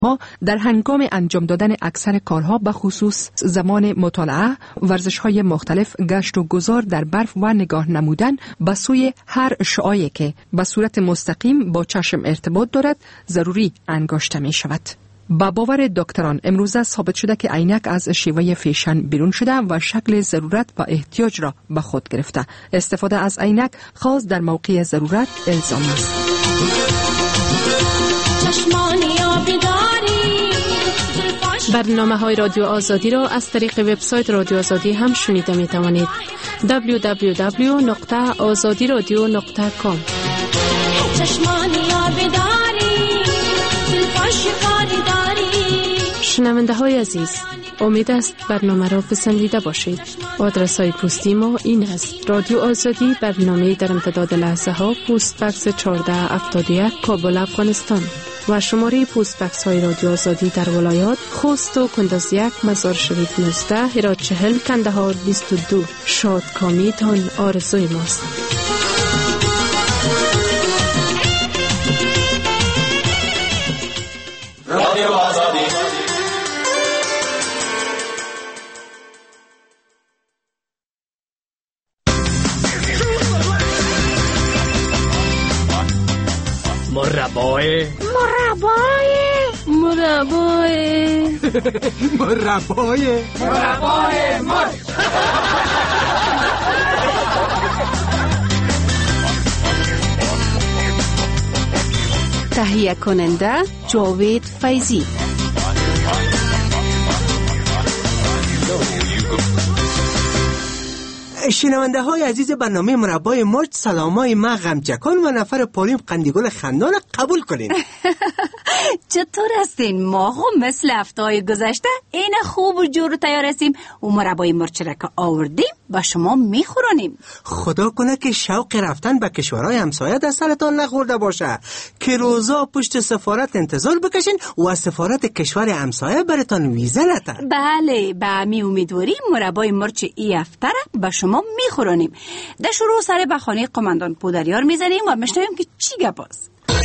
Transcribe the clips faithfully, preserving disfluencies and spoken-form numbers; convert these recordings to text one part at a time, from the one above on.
ها در هنگام انجام دادن اکثر کارها به خصوص زمان مطالعه، ورزش‌های مختلف، گشت و گذار در برف و نگاه نمودن به سوی هر شعاعی که به صورت مستقیم با چشم ارتباط دارد ضروری انگاشته می شود. با باور دکتران امروزه ثابت شده که عینک از شیوه فیشن بیرون شده و شکل ضرورت و احتیاج را به خود گرفته. استفاده از عینک خاص در موقع ضرورت الزامی است. برنامه های رادیو آزادی را از طریق وبسایت رادیو آزادی هم شنیده می توانید. دبلیو دبلیو دبلیو دات آزادی رادیو دات کام. شنونده های عزیز، امید است برنامه را پسندیده باشید. آدرس های پستی ما این است: رادیو آزادی، برنامه در امتداد لحظه ها، پست بکس چهارده هفتاد و یک، کابل، افغانستان. و شماره پست بکس های رادیو آزادی در ولایات خوست و کندز یک، مزار شریف نوزده، هرات چهل، کندهار بیست و دو. شادکامی تان آرزوی ماست. رادیو آزادی. مربای مربای مربای مربای مربای مر تهیه کننده جاوید فیضی. شنونده های عزیز برنامه مربای مرچ، سلامای ما غمچکان و نفر پاریم قندیگل خندان قبول کنین. چطور هستین؟ ما هم مثل هفته‌های گذشته این خوب و جور تیار هستیم و مربای مرچ را که آوردیم با شما میخورانیم. خدا کنه که شوق رفتن به کشورهای همسایه در سرتان نخورده باشه، که روزا پشت سفارت انتظار بکشین و از سفارت کشور همسایه براتان ویزا نده. بله، به امی امیدواریم مربای مرچ ای هفته را با شما میخورانیم. در شروع سر به خانه قماندان پودریار میزنیم و میشنویم که چی گپاست.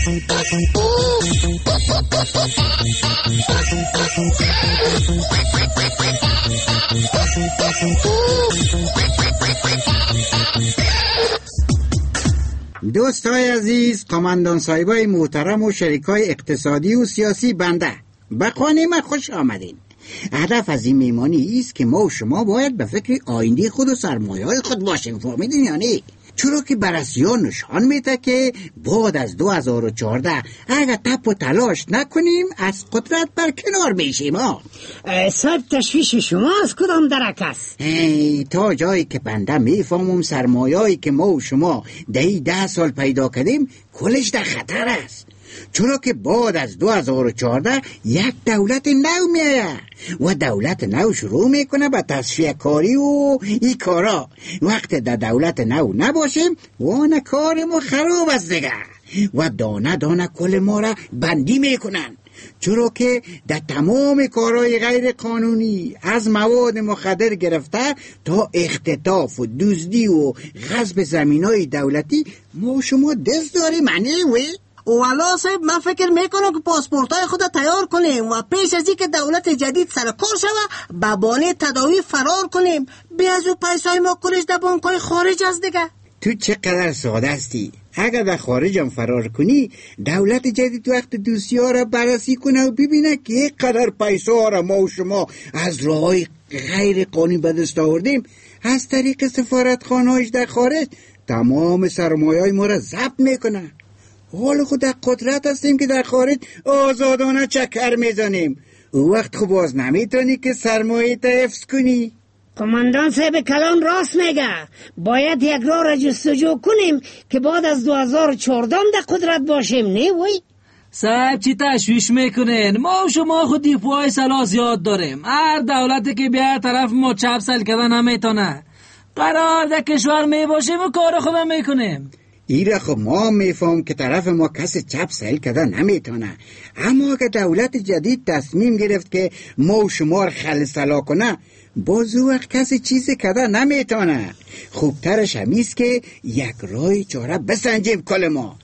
دوستای عزیز، قماندان صاحبای محترم و شریکای اقتصادی و سیاسی بنده، به خانه ما خوش آمدین. هدف از این میمانی است که ما و شما باید به فکر آینده خود و سرمایه‌های خود باشیم. فهمیدین یا نه؟ چرا که بررسی‌ها نشان میده که بعد از دو هزار و چهارده اگر تپ و تلاش نکنیم از قدرت برکنار میشیم. ها صاحب، تشویش شما از کدام درک است؟ تا جایی که بنده میفهمم سرمایه‌ای که ما و شما دهی ده سال پیدا کردیم کلش در خطر است. چرا که بعد از دو هزار و چهارده یک دولت نو میاد و دولت نو شروع میکنه به تصفیه کاری و ای کارا. وقت در دولت نو نباشیم وانه کار ما خراب است دیگه و دانه دانه کل ما را بندی میکنن. چرا که در تمام کارهای غیر قانونی از مواد مخدر گرفته تا اختطاف و دزدی و غصب زمینای دولتی ما شما دست داریم. معنی وی والا صاحب، من فکر میکنم که پاسپورتای خود تیار کنیم و پیش از این که دولت جدید سر کار شوه به بانه تداوی فرار کنیم. بیازو پیسای ما کلش در بانکای خارج است دیگه. تو چقدر ساده هستی. اگر در خارج هم فرار کنی دولت جدید وقت دوسی‌ها را بررسی کنه و ببینه که یک قدر پیسا را ما و شما از راه‌های غیر قانونی به دست آوردیم، از طریق سفارتخانه‌هاش در خارج تمام سرمایه‌های ما را ضبط میکنه. حال خود در قدرت هستیم که در خارج آزادانه چکر میزنیم. او وقت خب باز نمیتونی که سرمایه تا حفظ کنی. قماندان صاحب کلام راست میگه. باید یک راه را جستجو کنیم که بعد از دو هزار و چهارده در قدرت باشیم. نه وی صاحب، چی تشویش میکنین؟ ما و شما خود دیپوهای سلاح زیاد داریم. هر دولتی که بیاد طرف ما چپ سل کردن نمیتونه. قرار در کشور میباشیم و کار خودم میکنیم. ایره خب ما میفهم که طرف ما کسی چپ سل کده نمیتونه، اما که دولت جدید تصمیم گرفت که ما و شما را خلصلا کنه بازو وقت کسی چیزی کده نمیتونه. خوبترش همیست که یک راه چاره بسنجیم کل ما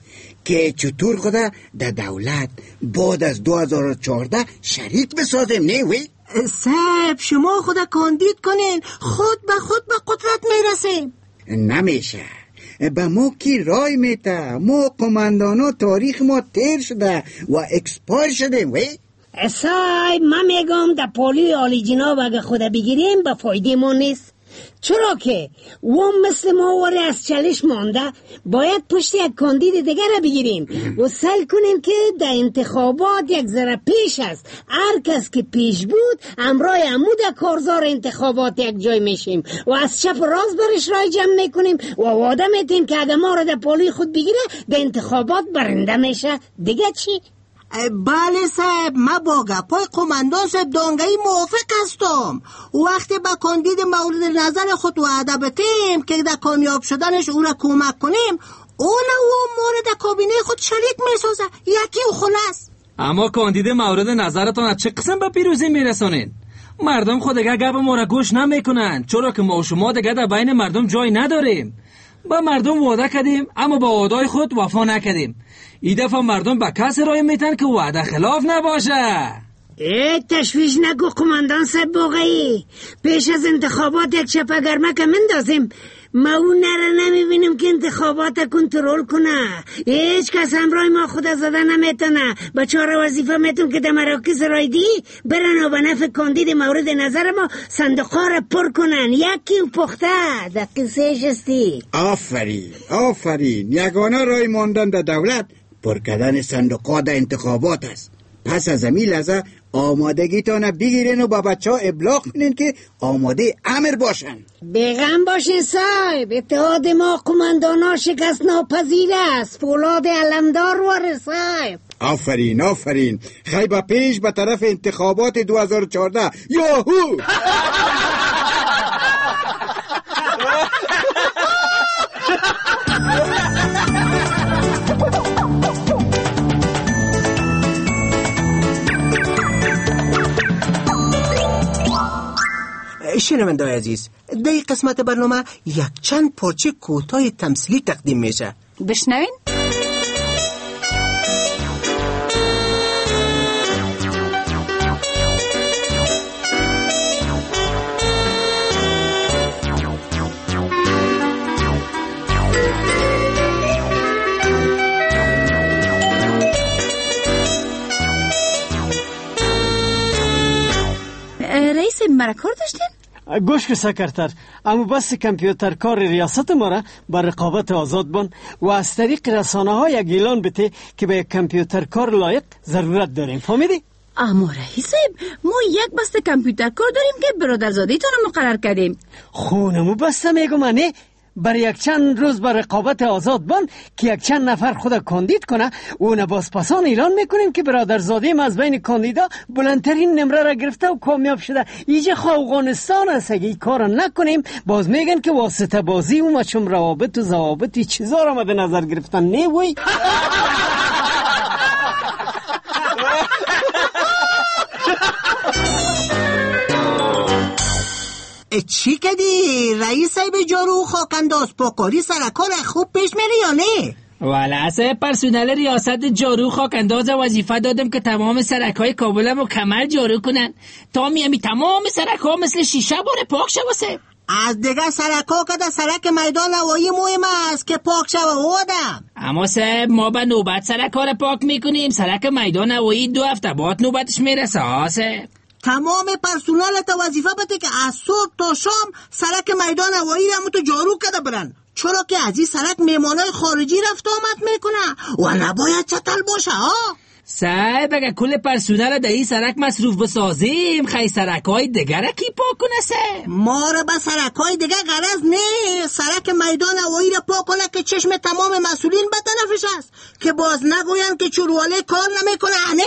که چطور خدا در دولت بعد از دو هزار و چهارده شریک بسازیم. نه وی صاحب شما خدا کاندید کنین، خود به خود به قدرت میرسیم. نمیشه، به ما کی رای میته؟ ما قماندانا تاریخ ما تیر شده و اکسپایر شدیم. وی صاحب من میگم در پولی عالی جناب اگه خدا بگیریم به فایده ما نیست، چرا که و مثل ما وری از چالش مانده باید پشت یک کاندید دیگر را بگیریم و سعی کنیم که در انتخابات یک ذره پیش است. هر کس که پیش بود امرای عمود کارزار انتخابات یک جای میشیم و از چپ و راست برش رای جمع میکنیم و وعده میتیم که اگه ما را در پولی خود بگیره در انتخابات برنده میشه. دیگه چی؟ بله صاحب، ما با گپای قماندان صاحب دانگهی موافق هستم. وقتی با کاندید مورد نظر خود وعده بتیم که در کامیاب شدنش او را کمک کنیم، اون او مورد کابینه خود شریک میسازه، یکی و خلاص. اما کاندید مورد نظرتان از چه قسم به پیروزی میرسونین؟ مردم خود دیگه گپ ما را گوش نمیکنن، چرا که ما و شما دیگه در بین مردم جای نداریم. با مردم وعده کردیم اما با وعدای خود وفا نکردیم. این دفعه مردم به کس رای میتن که وعده خلاف نباشه. ای تشویش نگو قماندان صاحب باقی، پیش از انتخابات یک چپگرمک مندازیم. ما اون نره نمیبینیم که انتخابات کنترل کنه. هیچ کس همراه ما خود زده نمیتونه. با چهار وظیفه میتون که در مراکز رایدی برن و به نفع کاندید مورد نظر ما صندوقها را پر کنن. یکی و پخته در قصهش استی. آفرین آفرین، یگانه رای ماندن در دولت پر کردن صندوقها در انتخابات است. پس از امی لحظه آمادگیتان بگیرین و با بچه ها ابلاغ کنین که آماده امر باشن. بیغم باشین صاحب، اتحاد ما قماندانا شکست ناپذیر است. فولاد علمدار واره صاحب. آفرین آفرین، خیلی با پیش به طرف انتخابات دو هزار و چهارده. یاهو شنونده‌های عزیز، در این قسمت برنامه یک چند پارچه کوتاه تمثیلی تقدیم میشه. بشنوین. رئیس مرکار داشتین؟ گوش که سکرتر، اما بس کامپیوتر کار ریاست ما را با رقابت آزاد بان و از طریق رسانه ها یک اعلان بده که به یک کامپیوتر کار لایق ضرورت داریم. فهمیدی؟ اما رئیس ما یک بسته کامپیوتر کار داریم که برادرزادیتان رو مقرر کردیم. خونمو بسته میگم نه، برای یک چند روز بر رقابت آزاد بان که یک چند نفر خود کاندید کنه، اون بازپسان اعلان میکنیم که برادرزاده ما از بین کاندیدا بلندترین نمره را گرفته و کامیاب شده. اینجا افغانستان است، اگه این کار نکنیم باز میگن که واسطه بازی و مچم روابط و ضوابط چیزا را مد نظر گرفتن. نه وای چی کدی؟ رئیس صاحب جارو خاکنداز پاکاری سرکار خوب پیش میری یا نه؟ والا سه پرسونل ریاست جارو خاکنداز وظیفه دادم که تمام سرکای کابل رو کمر جارو کنن تا میامی تمام سرکا مثل شیشه باره پاک شوه. از دیگه سرکا که در سرک میدان هوایی مهم است که پاک شوه وادم. اما سه ما به نوبت سرکا رو پاک میکنیم. سرک میدان هوایی دو هفته بعد نوبتش میرسه. آسه تمام پرسونالت وظیفه بده که از صبح تا شام سرک میدان هوایی رو تو جارو کده برن، چرا که از این سرک میمانای خارجی رفت آمد میکنه و نباید چتل باشه. ها صاحب اگه کل پرسونل در این سرک مصروف بسازیم خیلی سرک های دیگر کی پاک کنه سه؟ ما را به سرک های دیگر غرض نه، سرک میدان هوایی را پاک کنه که چشم تمام مسئولین به طرفش است که باز نگوین که چرواله کار نمیکنه. نه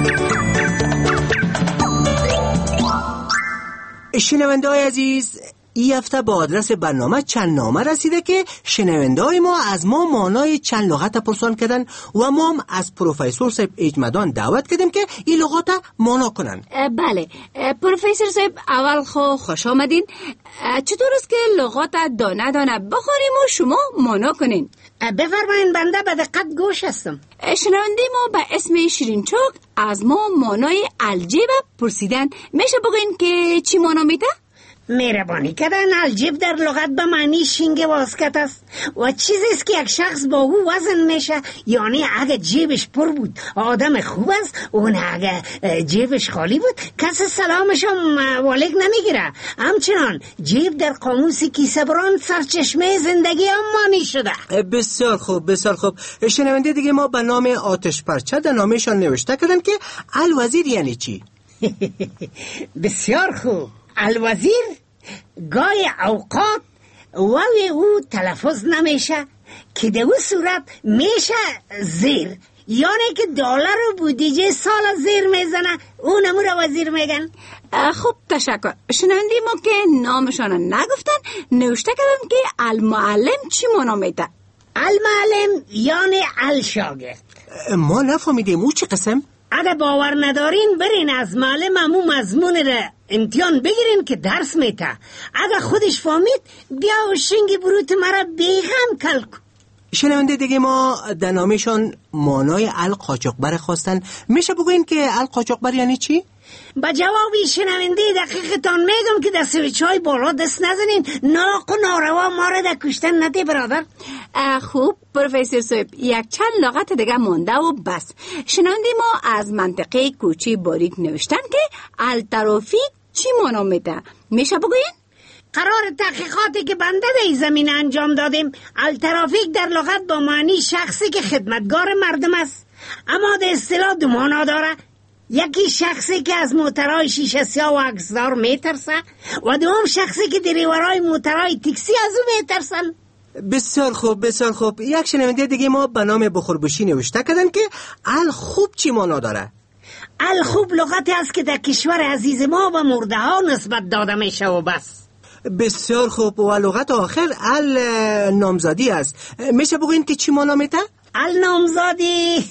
شنونده های عزیز، این هفته با آدرس برنامه چند نامه رسیده که شنونده‌های ما از ما مانای چند لغت پرسان کردن و ما هم از پروفسور صاحب اجمدان دعوت کردیم که این لغات مانا کنن. بله پروفسور صاحب، اول خو خوش آمدین. چطور است که لغات دانه دانه بخوریم و شما مانا کنین؟ بفرمایین، بنده به دقت گوش هستم. شنونده ما به اسم شیرینچوک از ما مانای الجیب پرسیدن. میشه بگین که چی مانا میده؟ مهربانی کردن. الجیب در لغت به معنی شینگ واسکت است و چیزی است که یک شخص با او وزن میشه. یعنی اگه جیبش پر بود آدم خوب است، اون اگه جیبش خالی بود کس سلامش هم والک نمیگیره. همچنان جیب در قاموس کیسه بران سرچشمه زندگی هم معنی شده. بسیار خوب بسیار خوب. شنونده دیگه ما به نام آتش پرچه در نامشان نوشته کردن که الوزیر یعنی چی؟ بسیار خوب. الوزیر گای اوقات واوی او تلفظ نمیشه که در او صورت میشه زیر، یعنی که دلار و بودجه سال زیر میزنه، اونمو رو وزیر میگن. خب تشکر. شنوندی ما که نامشان نگفتن نوشته کردن که المعلم چی مانا میده؟ المعلم یعنی الشاگرد. ما نفهمیدیم او چی قسم؟ اگه باور ندارین برین از معلم همون مضمون را امتحان بگیرین که درس میته. اگه خودش فهمید بیا و شنگ بروت مرا بیغم کل کن. شنونده دیگه ما در نامشان مانای القاچاقبر خواستن. میشه بگوین که القاچاقبر یعنی چی؟ با جوابی شنونده دقیقتان میگم که دست به چای بالا دست نزنین، ناق و ناروا ما را در کشتن نده برادر. خوب پروفسور صاحب، یک چند لغت دیگه مونده و بس. شنونده ما از منطقه کوچی باریک نوشتن که الترافیک چی مانا میده؟ میشه بگوین؟ قرار تحقیقاتی که بنده در این زمینه انجام دادیم، الترافیک در لغت با معنی شخصی که خدمتگار مردم است، اما در اصطلاح دو معنا داره. یکی شخصی که از موترهای شیشه سیاه و عکسدار میترسه و دوم شخصی که دریورهای موترهای تاکسی از او میترسن. بسیار خوب بسیار خوب. یک شنونده دیگه ما به نام بخوربوشی نوشته کردن که ال خوب چی معنا داره؟ ال خوب لغتی است که در کشور عزیز ما و مرده ها نسبت داده میشه و بس. بسیار خوب. و لغت آخر ال نامزادی است. میشه بگوین که چی معنا میده؟ ال نامزادی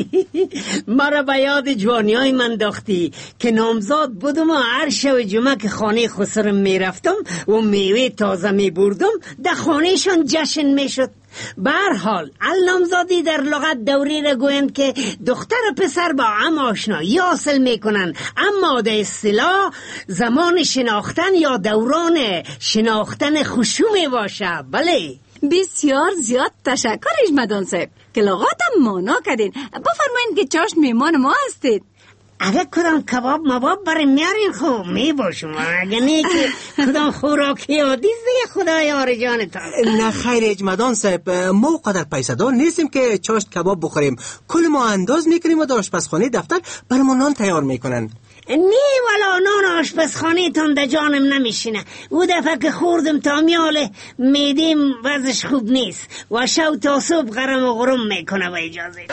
مرا به یاد جوانی های من داختی که نامزاد بودم و هر شب جمعه که خانه خسرم میرفتم و میوه تازه میبردم در خانهشان جشن میشد. به هر حال ال نامزادی در لغت دوری را گویند که دختر و پسر با هم آشنایی حاصل میکنن، اما در اصطلاح زمان شناختن یا دوران شناختن خشوع باشه. بله بسیار زیاد تشکر اجمدان صاحب که لغاتم مانا کردین. بفرمایین که چاشت میمان ما هستید. اگه کدام کباب مباب برای میارین خوب می باشم، اگه نه که کدام خوراکی عادیز دیگه خدا یار جانتان. نه خیر اجمدان صاحب، ما قدر پیسدار نیستیم که چاشت کباب بخوریم. کل ما انداز میکنیم و در آشپزخانه دفتر برای ما نان تیار میکنن. نه ولا نان آشپزخانه تان در جانم نمیشینه. او دفعه که خوردم تا میاله میدیم وزش خوب نیست و شو تا صبح غرم و غرم میکنه و اجازه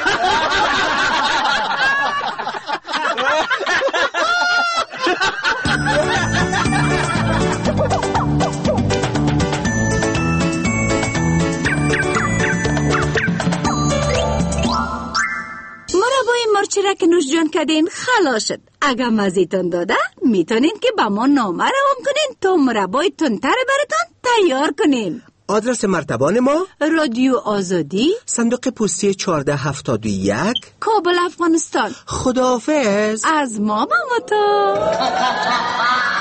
مرچی که نوش جان کردین خلاص شد. اگر مزیتون داده میتونین که با ما نامه روان کنین تا مربای تندتر براتون تیار کنیم. آدرس مرتبان ما رادیو آزادی، صندوق پستی چهارده هفتاد و یک، کابل افغانستان. خداحافظ. از ما با تو.